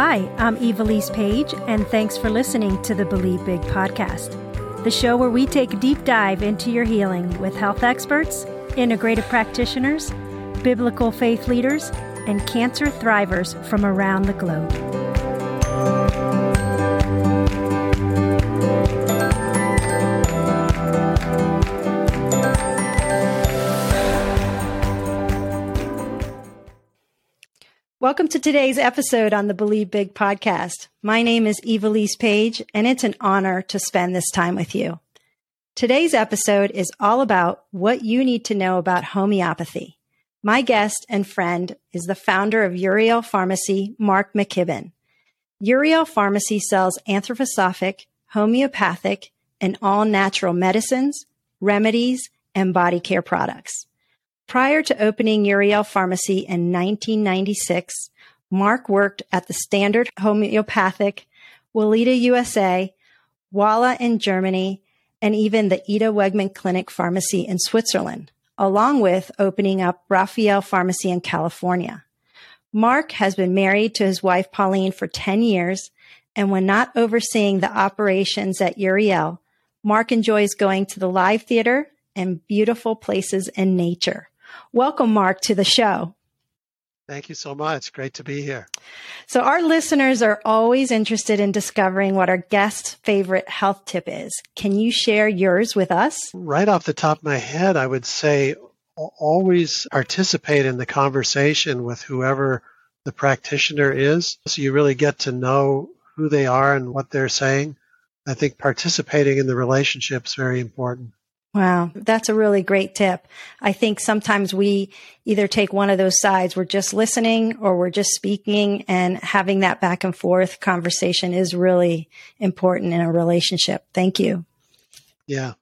Hi, I'm Evilise Page, and thanks for listening to the Believe Big podcast, the show where we take a deep dive into your healing with health experts, integrative practitioners, biblical faith leaders, and cancer thrivers from around the globe. Welcome to today's episode on the Believe Big podcast. My name is Evilise Page, and it's an honor to spend this time with you. Today's episode is all about what you need to know about homeopathy. My guest and friend is the founder of Uriel Pharmacy, Mark McKibben. Uriel Pharmacy sells anthroposophic, homeopathic, and all-natural medicines, remedies, and body care products. Prior to opening Uriel Pharmacy in 1996, Mark worked at the Standard Homeopathic, Weleda USA, Walla in Germany, and even the Ida Wegman Clinic Pharmacy in Switzerland, along with opening up Raphael Pharmacy in California. Mark has been married to his wife Pauline for 10 years, and when not overseeing the operations at Uriel, Mark enjoys going to the live theater and beautiful places in nature. Welcome, Mark, to the show. Thank you so much. Great to be here. So our listeners are always interested in discovering what our guest's favorite health tip is. Can you share yours with us? Right off the top of my head, I would say always participate in the conversation with whoever the practitioner is, so you really get to know who they are and what they're saying. I think participating in the relationship is very important. Wow, that's a really great tip. I think sometimes we either take one of those sides. We're just listening or we're just speaking, and having that back and forth conversation is really important in a relationship. Thank you. Yeah.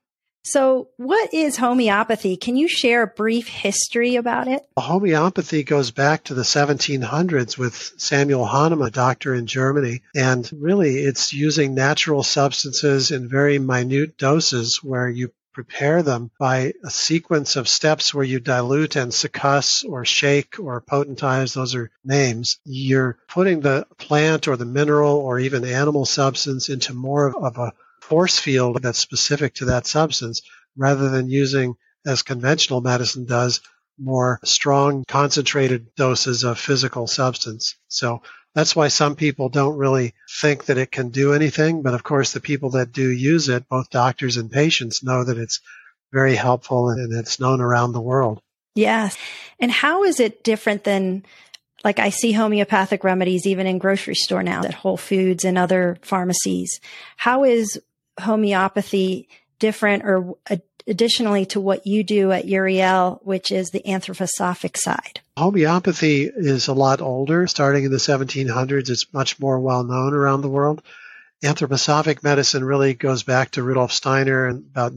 So what is homeopathy? Can you share a brief history about it? Homeopathy goes back to the 1700s with Samuel Hahnemann, a doctor in Germany. And really, it's using natural substances in very minute doses where you prepare them by a sequence of steps where you dilute and succuss or shake or potentize. Those are names. You're putting the plant or the mineral or even animal substance into more of a force field that's specific to that substance, rather than using, as conventional medicine does, more strong concentrated doses of physical substance. So that's why some people don't really think that it can do anything. But of course, the people that do use it, both doctors and patients, know that it's very helpful and it's known around the world. Yes. And how is it different than, like, I see homeopathic remedies even in grocery store now at Whole Foods and other pharmacies. How is homeopathy different or additionally to what you do at Uriel, which is the anthroposophic side? Homeopathy is a lot older. Starting in the 1700s, it's much more well known around the world. Anthroposophic medicine really goes back to Rudolf Steiner. In about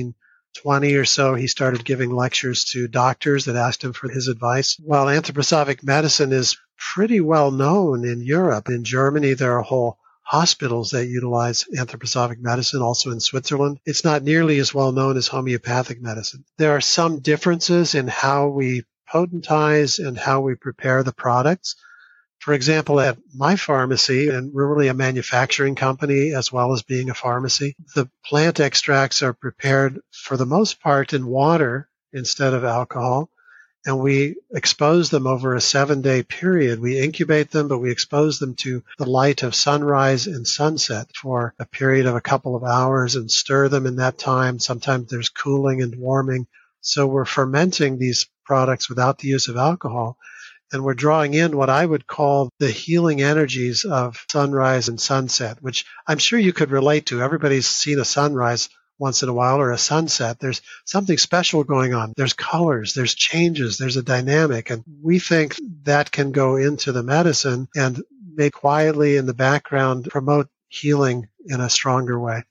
1920 or so, he started giving lectures to doctors that asked him for his advice. While anthroposophic medicine is pretty well known in Europe, in Germany, there are whole hospitals that utilize anthroposophic medicine, also in Switzerland. It's not nearly as well known as homeopathic medicine. There are some differences in how we potentize and how we prepare the products. For example, at my pharmacy, and we're really a manufacturing company as well as being a pharmacy, the plant extracts are prepared for the most part in water instead of alcohol. And we expose them over a 7-day period. We incubate them, but we expose them to the light of sunrise and sunset for a period of a couple of hours and stir them in that time. Sometimes there's cooling and warming. So we're fermenting these products without the use of alcohol. And we're drawing in what I would call the healing energies of sunrise and sunset, which I'm sure you could relate to. Everybody's seen a sunrise once in a while or a sunset. There's something special going on. There's colors, there's changes, there's a dynamic. And we think that can go into the medicine and may quietly in the background promote healing in a stronger way.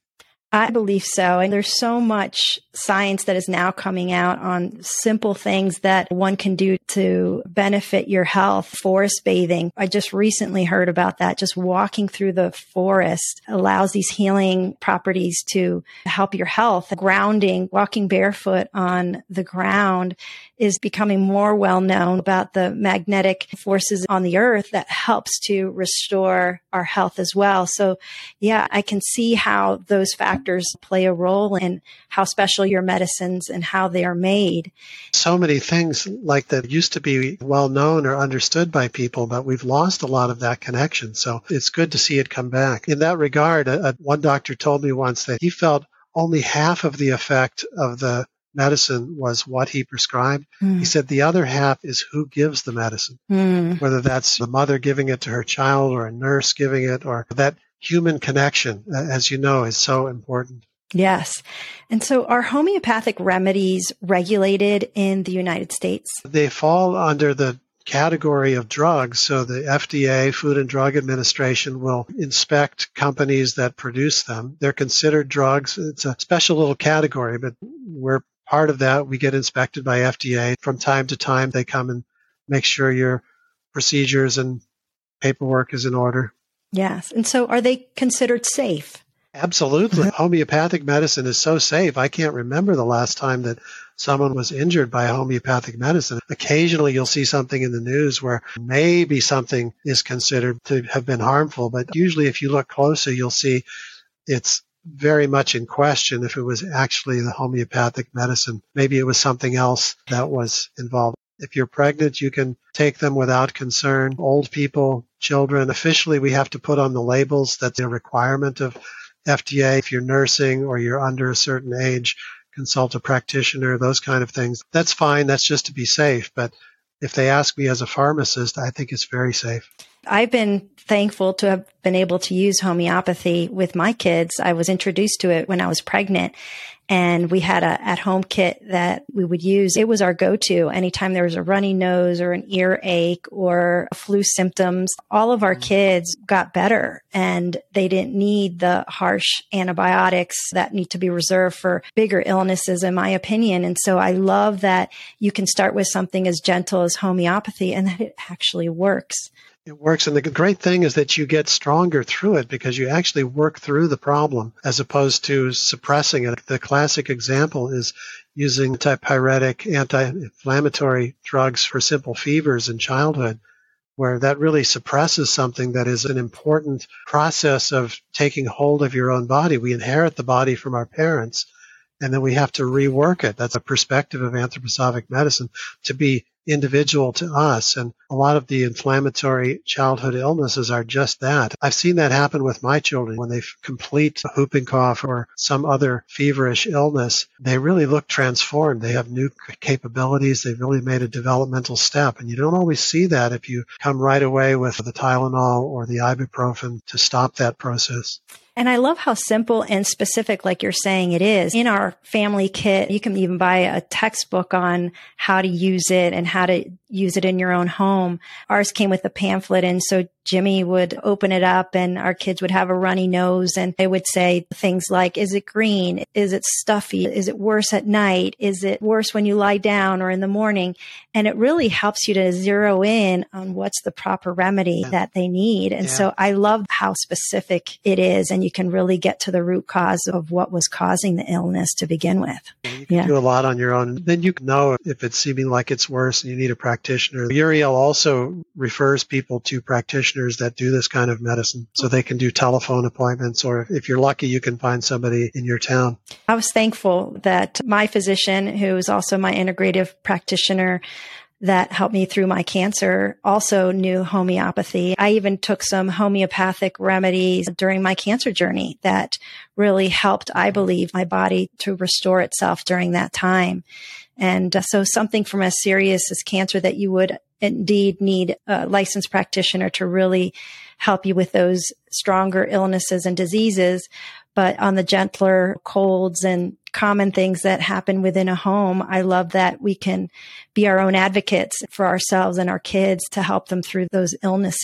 I believe so. And there's so much science that is now coming out on simple things that one can do to benefit your health. Forest bathing. I just recently heard about that. Just walking through the forest allows these healing properties to help your health. Grounding, walking barefoot on the ground is becoming more well known about the magnetic forces on the earth that helps to restore our health as well. So yeah, I can see how those factors play a role in how special your medicines and how they are made. So many things like that used to be well known or understood by people, but we've lost a lot of that connection. So it's good to see it come back. In that regard, one doctor told me once that he felt only half of the effect of the medicine was what he prescribed. He said the other half is who gives the medicine, whether that's the mother giving it to her child or a nurse giving it, or that human connection, as you know, is so important. Yes. And so are homeopathic remedies regulated in the United States? They fall under the category of drugs. So the FDA, Food and Drug Administration, will inspect companies that produce them. They're considered drugs. It's a special little category, but we're part of that. We get inspected by FDA. From time to time, they come and make sure your procedures and paperwork is in order. Yes. And so are they considered safe? Absolutely. Homeopathic medicine is so safe. I can't remember the last time that someone was injured by homeopathic medicine. Occasionally you'll see something in the news where maybe something is considered to have been harmful, but usually if you look closer, you'll see it's very much in question if it was actually the homeopathic medicine. Maybe it was something else that was involved. If you're pregnant, you can take them without concern. Old people, children, officially we have to put on the labels. That's a requirement of FDA. If you're nursing or you're under a certain age, consult a practitioner, those kind of things. That's fine. That's just to be safe. But if they ask me as a pharmacist, I think it's very safe. I've been thankful to have been able to use homeopathy with my kids. I was introduced to it when I was pregnant, and we had a at-home kit that we would use. It was our go-to anytime there was a runny nose or an earache or flu symptoms. All of our kids got better, and they didn't need the harsh antibiotics that need to be reserved for bigger illnesses, in my opinion. And so I love that you can start with something as gentle as homeopathy and that it actually works. It works. And the great thing is that you get stronger through it because you actually work through the problem as opposed to suppressing it. The classic example is using antipyretic, anti-inflammatory drugs for simple fevers in childhood, where that really suppresses something that is an important process of taking hold of your own body. We inherit the body from our parents, and then we have to rework it. That's a perspective of anthroposophic medicine, to be individual to us. And a lot of the inflammatory childhood illnesses are just that. I've seen that happen with my children. When they complete a whooping cough or some other feverish illness, they really look transformed. They have new capabilities. They've really made a developmental step. And you don't always see that if you come right away with the Tylenol or the ibuprofen to stop that process. And I love how simple and specific, like you're saying, it is. In our family kit, you can even buy a textbook on how to use it and how to use it in your own home. Ours came with a pamphlet, and so Jimmy would open it up and our kids would have a runny nose, and they would say things like, is it green? Is it stuffy? Is it worse at night? Is it worse when you lie down or in the morning? And it really helps you to zero in on what's the proper remedy that they need. And so I love how specific it is, and you can really get to the root cause of what was causing the illness to begin with. You can do a lot on your own. Then you can know if it's seeming like it's worse and you need a practitioner. Uriel also refers people to practitioners that do this kind of medicine, so they can do telephone appointments, or if you're lucky, you can find somebody in your town. I was thankful that my physician, who is also my integrative practitioner, that helped me through my cancer, also knew homeopathy. I even took some homeopathic remedies during my cancer journey that really helped, I believe, my body to restore itself during that time. And so something from as serious as cancer that you would indeed need a licensed practitioner to really help you with those stronger illnesses and diseases. But on the gentler colds and common things that happen within a home, I love that we can be our own advocates for ourselves and our kids to help them through those illnesses.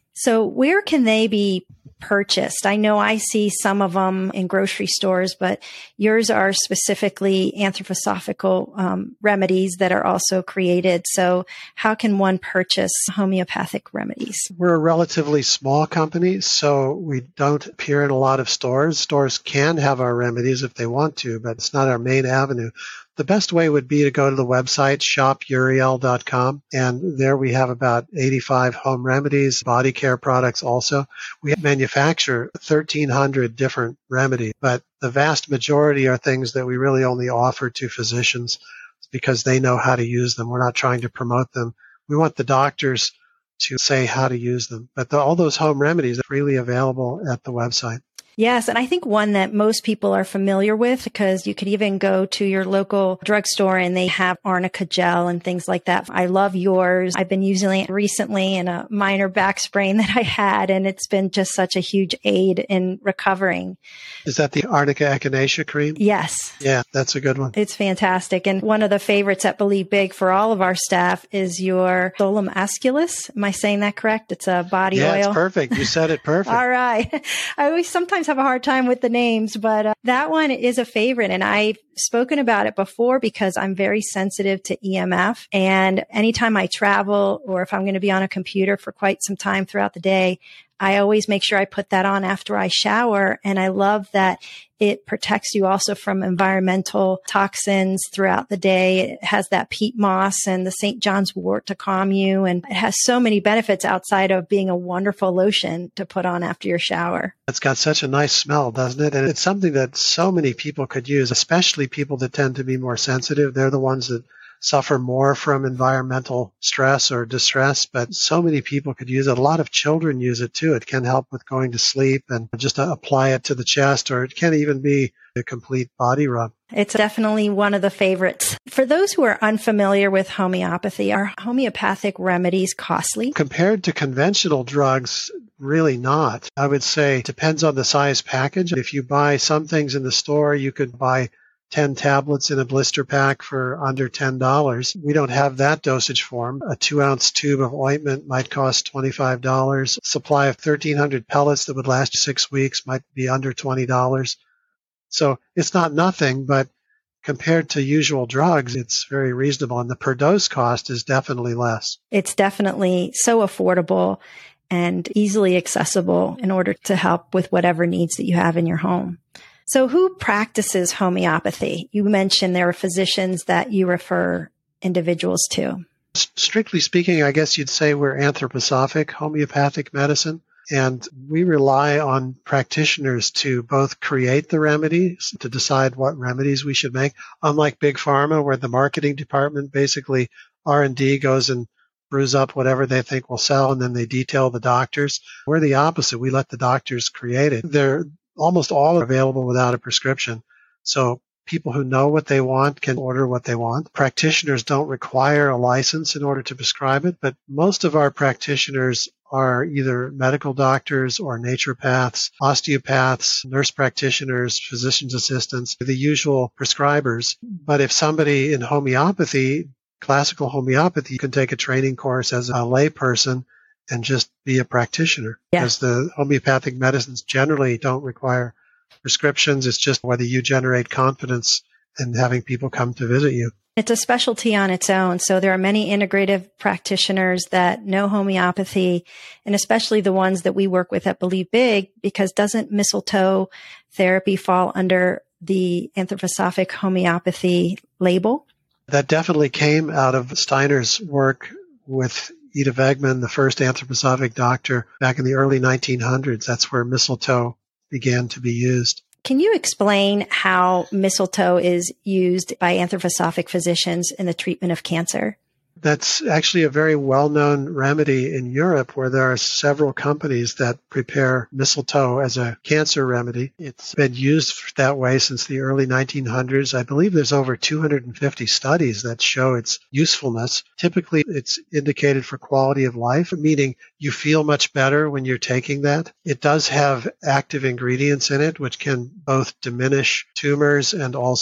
So where can they be purchased? I know I see some of them in grocery stores, but yours are specifically anthroposophical remedies that are also created. So how can one purchase homeopathic remedies? We're a relatively small company, so we don't appear in a lot of stores. Stores can have our remedies if they want to, but it's not our main avenue. The best way would be to go to the website, shopuriel.com, and there we have about 85 home remedies, body care products also. We manufacture 1,300 different remedies, but the vast majority are things that we really only offer to physicians because they know how to use them. We're not trying to promote them. We want the doctors to say how to use them. But all those home remedies are freely available at the website. Yes. And I think one that most people are familiar with, because you could even go to your local drugstore and they have arnica gel and things like that. I love yours. I've been using it recently in a minor back sprain that I had, and it's been just such a huge aid in recovering. Is that the arnica echinacea cream? Yes. Yeah, that's a good one. It's fantastic. And one of the favorites at Believe Big for all of our staff is your Solum Asculus. Am I saying that correct? It's a body oil. Yeah, it's perfect. You said it perfect. All right. I always sometimes have a hard time with the names, but that one is a favorite. And I've spoken about it before because I'm very sensitive to EMF. And anytime I travel or if I'm going to be on a computer for quite some time throughout the day, I always make sure I put that on after I shower. And I love that it protects you also from environmental toxins throughout the day. It has that peat moss and the St. John's wort to calm you. And it has so many benefits outside of being a wonderful lotion to put on after your shower. It's got such a nice smell, doesn't it? And it's something that so many people could use, especially people that tend to be more sensitive. They're the ones that suffer more from environmental stress or distress, but so many people could use it. A lot of children use it too. It can help with going to sleep and just apply it to the chest, or it can even be a complete body rub. It's definitely one of the favorites. For those who are unfamiliar with homeopathy, are homeopathic remedies costly? Compared to conventional drugs, really not. I would say it depends on the size package. If you buy some things in the store, you could buy 10 tablets in a blister pack for under $10. We don't have that dosage form. A 2-ounce tube of ointment might cost $25. Supply of 1,300 pellets that would last 6 weeks might be under $20. So it's not nothing, but compared to usual drugs, it's very reasonable. And the per dose cost is definitely less. It's definitely so affordable and easily accessible in order to help with whatever needs that you have in your home. So who practices homeopathy? You mentioned there are physicians that you refer individuals to. Strictly speaking, I guess you'd say we're anthroposophic homeopathic medicine, and we rely on practitioners to both create the remedies, to decide what remedies we should make, unlike Big Pharma, where the marketing department basically R&D goes and brews up whatever they think will sell, and then they detail the doctors. We're the opposite. We let the doctors create it. They're almost all are available without a prescription. So people who know what they want can order what they want. Practitioners don't require a license in order to prescribe it, but most of our practitioners are either medical doctors or naturopaths, osteopaths, nurse practitioners, physician's assistants, the usual prescribers. But if somebody in homeopathy, classical homeopathy, you can take a training course as a layperson and just be a practitioner. Yeah. Because the homeopathic medicines generally don't require prescriptions. It's just whether you generate confidence in having people come to visit you. It's a specialty on its own. So there are many integrative practitioners that know homeopathy, and especially the ones that we work with at Believe Big, because doesn't mistletoe therapy fall under the anthroposophic homeopathy label? That definitely came out of Steiner's work with Ida Wegman, the first anthroposophic doctor, back in the early 1900s. That's where mistletoe began to be used. Can you explain how mistletoe is used by anthroposophic physicians in the treatment of cancer? That's actually a very well-known remedy in Europe, where there are several companies that prepare mistletoe as a cancer remedy. It's been used that way since the early 1900s. I believe there's over 250 studies that show its usefulness. Typically, it's indicated for quality of life, meaning you feel much better when you're taking that. It does have active ingredients in it, which can both diminish tumors and also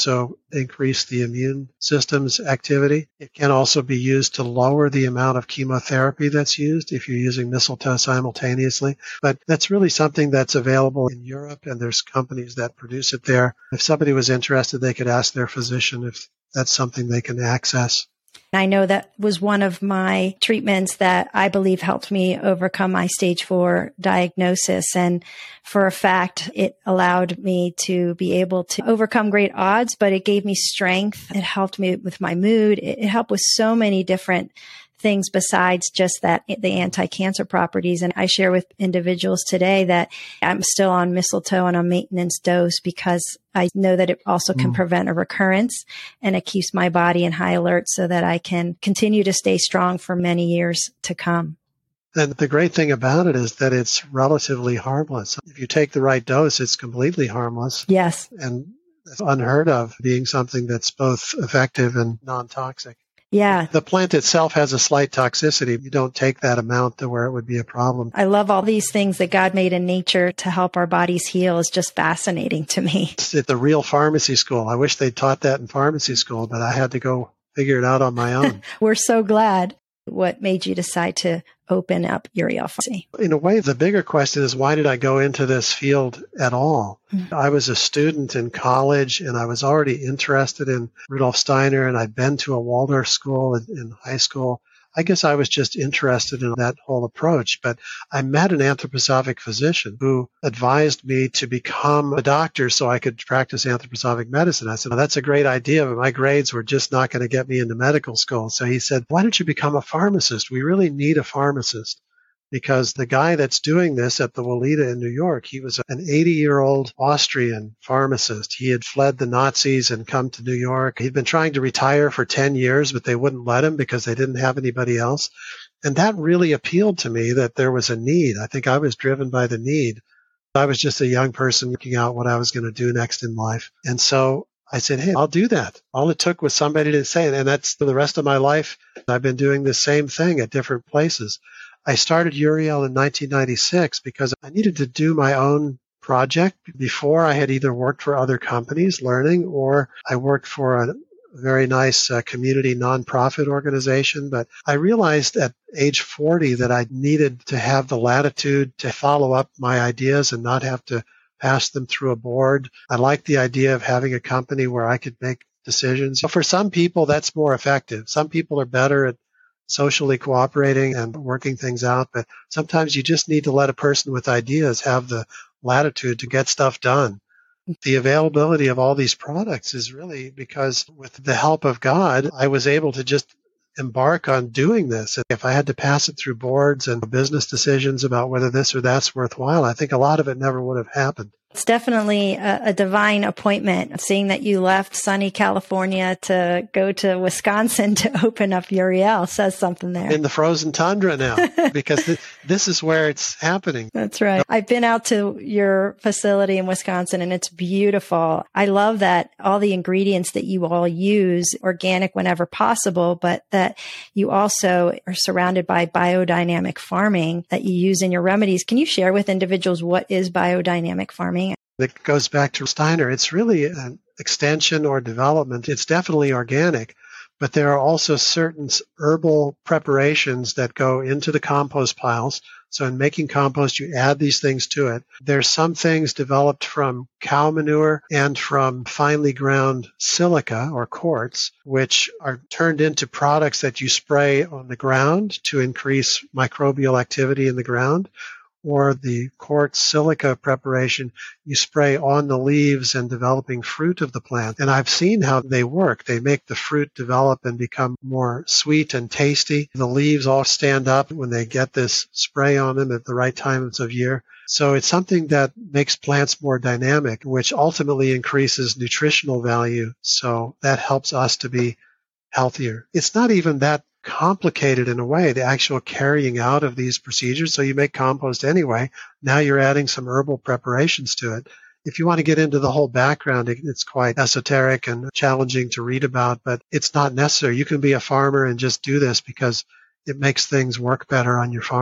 increase the immune system's activity. It can also be used to lower the amount of chemotherapy that's used if you're using mistletoe simultaneously. But that's really something that's available in Europe, and there's companies that produce it there. If somebody was interested, they could ask their physician if that's something they can access. I know that was one of my treatments that I believe helped me overcome my stage 4 diagnosis. And for a fact, it allowed me to be able to overcome great odds, but it gave me strength. It helped me with my mood. It helped with so many different things besides just that, the anti-cancer properties. And I share with individuals today that I'm still on mistletoe and a maintenance dose because I know that it also can prevent a recurrence, and it keeps my body in high alert so that I can continue to stay strong for many years to come. And the great thing about it is that it's relatively harmless. If you take the right dose, it's completely harmless. Yes. And it's unheard of being something that's both effective and non-toxic. Yeah. The plant itself has a slight toxicity. You don't take that amount to where it would be a problem. I love all these things that God made in nature to help our bodies heal. Is just fascinating to me. It's at the real pharmacy school. I wish they taught that in pharmacy school, but I had to go figure it out on my own. We're so glad. What made you decide to open up Uriel Pharmacy? In a way, the bigger question is, why did I go into this field at all? I was a student in college, and I was already interested in Rudolf Steiner, and I'd been to a Waldorf school in high school. I guess I was just interested in that whole approach, but I met an anthroposophic physician who advised me to become a doctor so I could practice anthroposophic medicine. I said, well, that's a great idea, but my grades were just not going to get me into medical school. So he said, why don't you become a pharmacist? We really need a pharmacist. Because the guy that's doing this at the Walida in New York, he was an 80-year-old Austrian pharmacist. He had fled the Nazis and come to New York. He'd been trying to retire for 10 years, but they wouldn't let him because they didn't have anybody else. And that really appealed to me, that there was a need. I think I was driven by the need. I was just a young person looking out what I was going to do next in life. And so I said, hey, I'll do that. All it took was somebody to say it. And that's for the rest of my life. I've been doing the same thing at different places. I started Uriel in 1996 because I needed to do my own project. Before, I had either worked for other companies learning, or I worked for a very nice community nonprofit organization. But I realized at age 40 that I needed to have the latitude to follow up my ideas and not have to pass them through a board. I liked the idea of having a company where I could make decisions. For some people, that's more effective. Some people are better at socially cooperating and working things out, but sometimes you just need to let a person with ideas have the latitude to get stuff done. The availability of all these products is really because with the help of God, I was able to just embark on doing this. If I had to pass it through boards and business decisions about whether this or that's worthwhile, I think a lot of it never would have happened. It's definitely a divine appointment. Seeing that you left sunny California to go to Wisconsin to open up Uriel says something there. In the frozen tundra now, because this is where it's happening. That's right. I've been out to your facility in Wisconsin, and it's beautiful. I love that all the ingredients that you all use, organic whenever possible, but that you also are surrounded by biodynamic farming that you use in your remedies. Can you share with individuals what is biodynamic farming? It goes back to Steiner. It's really an extension or development. It's definitely organic, but there are also certain herbal preparations that go into the compost piles. So in making compost, you add these things to it. There's some things developed from cow manure and from finely ground silica or quartz, which are turned into products that you spray on the ground to increase microbial activity in the ground. Or the quartz silica preparation you spray on the leaves and developing fruit of the plant. And I've seen how they work. They make the fruit develop and become more sweet and tasty. The leaves all stand up when they get this spray on them at the right times of year. So it's something that makes plants more dynamic, which ultimately increases nutritional value. So that helps us to be healthier. It's not even that complicated in a way, the actual carrying out of these procedures. So you make compost anyway. Now you're adding some herbal preparations to it. If you want to get into the whole background, it's quite esoteric and challenging to read about, but it's not necessary. You can be a farmer and just do this because it makes things work better on your farm.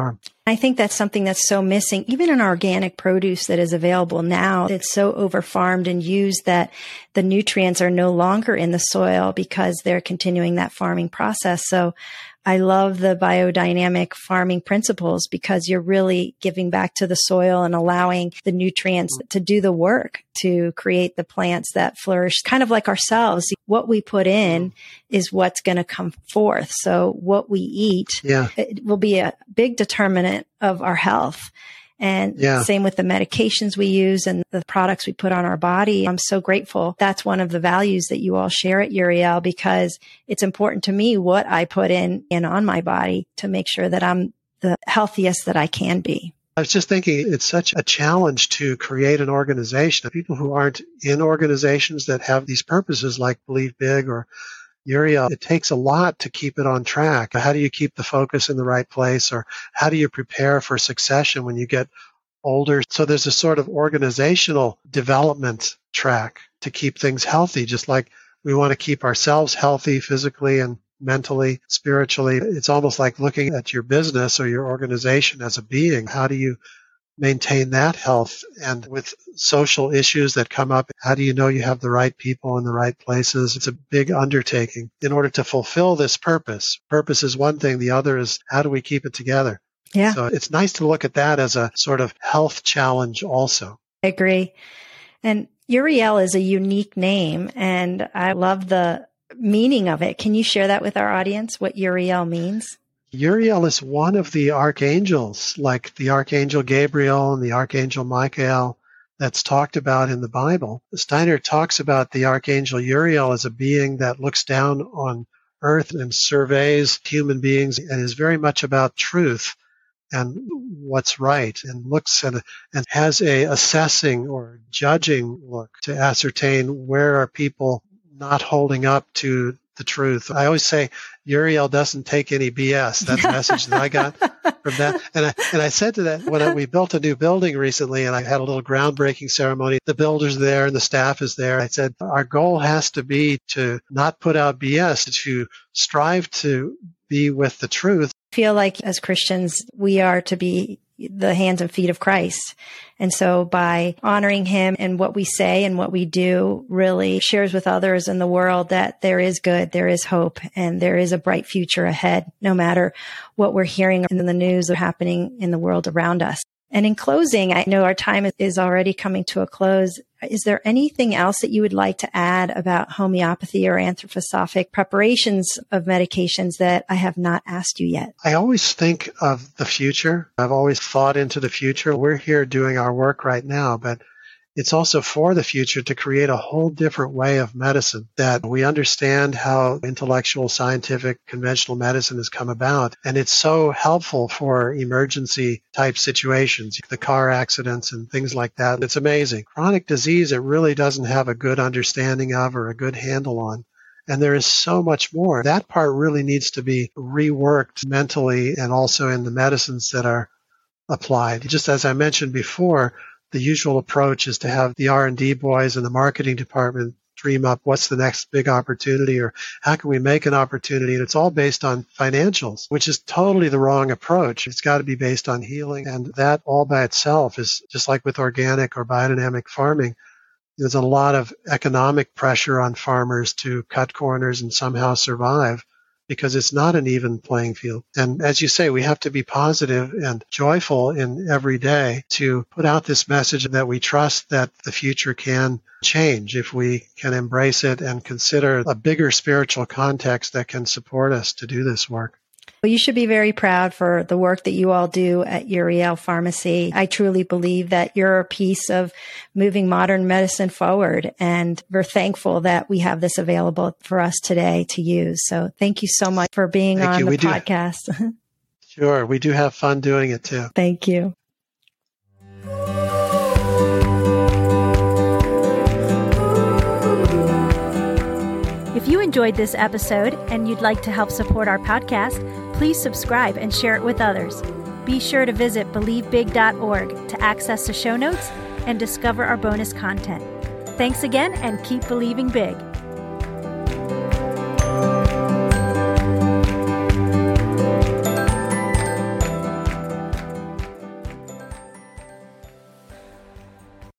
I think that's something that's so missing, even in organic produce that is available now. It's so overfarmed and used that the nutrients are no longer in the soil because they're continuing that farming process. So I love the biodynamic farming principles because you're really giving back to the soil and allowing the nutrients to do the work to create the plants that flourish, kind of like ourselves. What we put in is what's going to come forth. So what we eat it will be a big determinant of our health. And same with the medications we use and the products we put on our body. I'm so grateful. That's one of the values that you all share at Uriel, because it's important to me what I put in on my body to make sure that I'm the healthiest that I can be. I was just thinking it's such a challenge to create an organization. People who aren't in organizations that have these purposes like Believe Big or Uriel, it takes a lot to keep it on track. How do you keep the focus in the right place, or how do you prepare for succession when you get older? So there's a sort of organizational development track to keep things healthy, just like we want to keep ourselves healthy physically and mentally, spiritually. It's almost like looking at your business or your organization as a being. How do you maintain that health? And with social issues that come up, how do you know you have the right people in the right places? It's a big undertaking in order to fulfill this purpose. Purpose is one thing. The other is how do we keep it together? Yeah. So it's nice to look at that as a sort of health challenge also. I agree. And Uriel is a unique name, and I love the meaning of it. Can you share that with our audience, what Uriel means? Uriel is one of the archangels, like the archangel Gabriel and the archangel Michael that's talked about in the Bible. Steiner talks about the archangel Uriel as a being that looks down on earth and surveys human beings and is very much about truth and what's right, and looks and has a assessing or judging look to ascertain where are people not holding up to the truth. I always say Uriel doesn't take any BS. That's the message that I got from that. And I said to that when we built a new building recently, and I had a little groundbreaking ceremony. The builder's there and the staff is there. I said, our goal has to be to not put out BS, to strive to be with the truth. I feel like as Christians, we are to be the hands and feet of Christ. And so by honoring him and what we say and what we do really shares with others in the world that there is good, there is hope, and there is a bright future ahead, no matter what we're hearing in the news or happening in the world around us. And in closing, I know our time is already coming to a close. Is there anything else that you would like to add about homeopathy or anthroposophic preparations of medications that I have not asked you yet? I always think of the future. I've always thought into the future. We're here doing our work right now, but it's also for the future to create a whole different way of medicine, that we understand how intellectual, scientific, conventional medicine has come about. And it's so helpful for emergency type situations, the car accidents and things like that. It's amazing. Chronic disease, it really doesn't have a good understanding of or a good handle on. And there is so much more. That part really needs to be reworked mentally and also in the medicines that are applied. Just as I mentioned before, the usual approach is to have the R&D boys in the marketing department dream up what's the next big opportunity or how can we make an opportunity. And it's all based on financials, which is totally the wrong approach. It's got to be based on healing. And that all by itself is just like with organic or biodynamic farming. There's a lot of economic pressure on farmers to cut corners and somehow survive, because it's not an even playing field. And as you say, we have to be positive and joyful in every day to put out this message that we trust that the future can change if we can embrace it and consider a bigger spiritual context that can support us to do this work. Well, you should be very proud for the work that you all do at Uriel Pharmacy. I truly believe that you're a piece of moving modern medicine forward, and we're thankful that we have this available for us today to use. So thank you so much for being on the podcast. Sure. We do have fun doing it too. Thank you. If you enjoyed this episode and you'd like to help support our podcast, please subscribe and share it with others. Be sure to visit BelieveBig.org to access the show notes and discover our bonus content. Thanks again, and keep believing big.